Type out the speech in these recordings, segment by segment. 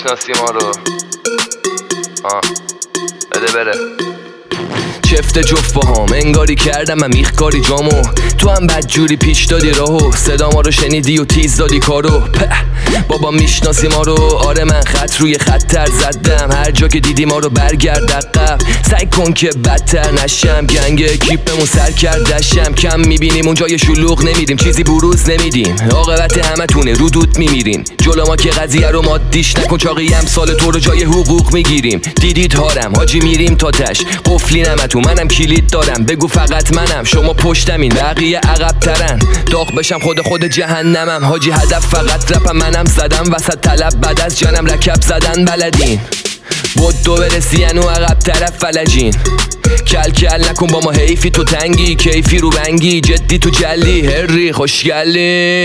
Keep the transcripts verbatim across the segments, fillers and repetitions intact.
میشناسی ما رو. آه بده بره چفت جفت با هم انگاری کردم من میخکاری جامو. تو هم بدجوری پیش دادی راهو، صدا ما رو شنیدی و تیز دادی کارو. بابا میشناسی ما رو. آره من خط روی خطر زدم، هر جا که دیدی ما رو برگرد عقب. سعی کن که بدتر نشم، گنگ اکیپمون سر کرد دشم. کم میبینیم اون جای شلوغ نمیدیم، چیزی بروز نمیدیم. عاقبت همه تونه رو دود میمیرین. جلو ما که قضیه رو مادیش نکن، چاقی هم سال تو رو جای حقوق میگیریم. دیدید هارم حاجی میریم تا تش، قفلی نمتون منم کلید دارم. بگو فقط منم، شما پشتمین بقیه عقب ترن. داغ بشم خود خود جهنمم حاجی، هدف فقط رپم منم زدم وسط طلب. بعد از جنم رکب زدن بلدین، بود دو برسی انو عقب طرف فلجین. کل کل نکن با ما حیفی تو تنگی، کیفی رو بنگی جدی تو جلی. هری خوشگلین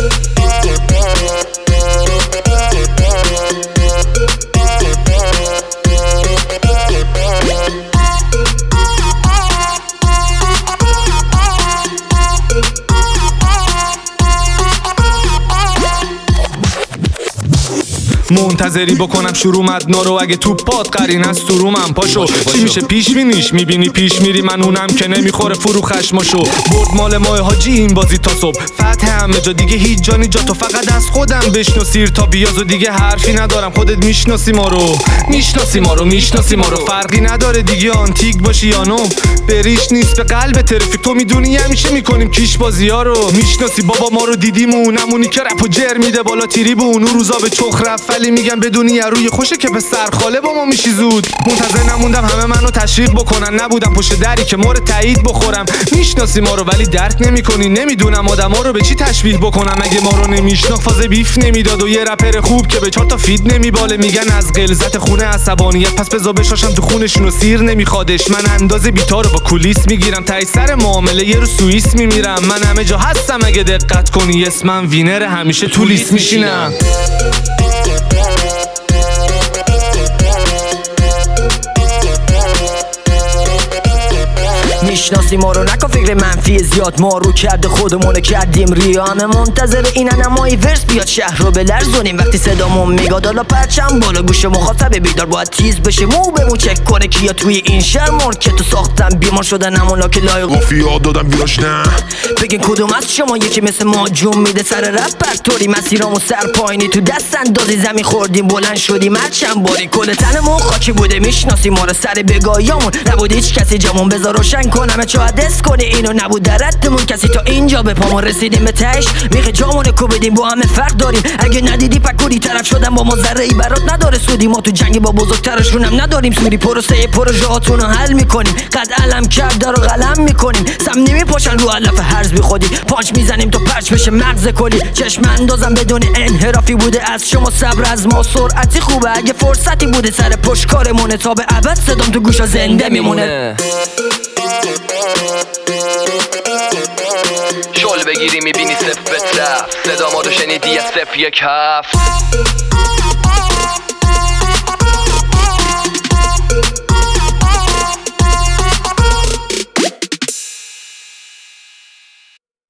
منتظری بکنم شروع مدنا رو، اگه تو پاد قرین از تو رومم پاشو. چی میشه پیش بینیش میبینی پیش میری، من اونم که نمیخوره فرو خشماشو. برد مال ماه حاجی این بازی تا صبح، فتح همه جا دیگه هیچ جانی جا تو. فقط از خودم بشنو سیر تا بیاز و دیگه حرفی ندارم. خودت میشناسی ما رو، میشناسی ما رو، میشناسی ما رو. فرقی نداره دیگه آنتیک باشی یا نو، بریش نیست به قلب ترافیک. تو میدونی همیشه میکنیم کیش بازی ها رو. میشناسی بابا ما رو دیدیمون، همونی که رپو جر میده بالا تریبون. اون روزا به چخ رفت ولی میگم بدونی روی خوشه که به سرخاله با ما میشی زود. منتظر نموندم همه منو تشویق بکنن، نبودم پشت دری که مورد تایید بخورم. میشناسی ما رو ولی درک نمیکنی، نمیدونم آدما رو به چی تشبیه بکنم. اگه ما رو نمیشناخت فاز بیف نمیداد و یه رپر خوب که به چهار تا فید نمیباله. میگن از غلظت خونه عصبانیت، پس بذار بشاشم تو خونشون و سیر نمیخوادش. من اندازه بیتا رو با کولیس میگیرم، تای سر معامله یه رو سوئیس میمیرم. من همه جا هستم اگه دقت کنی، اسمم وینر همیشه تو لیست میشینم. میشناسی ما رو نکن فکر منفی زیاد، ما رو کرده خودمونه کردیم ریانه. منتظر اینن امایی ورس بیاد شهر رو بلرزونیم وقتی صدامون میگاد. حالا پرچم بالا گوش مخاطب بیدار باید تیز بشه، مو به مو چک کنه کیا توی این شهر مرکه تو ساختن بیمار شدن همونا که لایق قافیات دادم بیاش نه. بگین کدوم از شما یکی مثل ما جون میده سر رپ برطوری مسیرامو سر پایینی تو دست اندازی زمین خوردیم بلند شدیم هر چند باری کل تنمون خاکی بوده. میشناسی ما رو سر بگاهیامون نبود هیچ کسی جامون بذار روشن کنم چه حدس کنه اینو نبود در ردمون کسی تا اینجا به پامون رسیدیم به تهش. میخه جامون کو بدیم با همه فرق داریم، اگه ندیدی پکوری طرف شدن با ما ذره ای برات نداره سودی. ما تو جنگی با بزرگترشون هم نداریم سودی، پروسه پروژه هاتون رو حل میکنیم قد علم کرده رو قلم میکنیم. سم نمیپاشن رو علف هرز بی خودی، پانچ میزنیم تا پرچ بشه مغز کلی. چشم اندازم بدون انحرافی بوده از شما، صبر از ما سرعتی خوبه. اگه فرصتی بوده سر پشتکارمونه تا به ابد صدام تو گوشا زنده میمونه. شل بگیری میبینی صف به صف، صدا ما رو شنیدی صف یک هفت.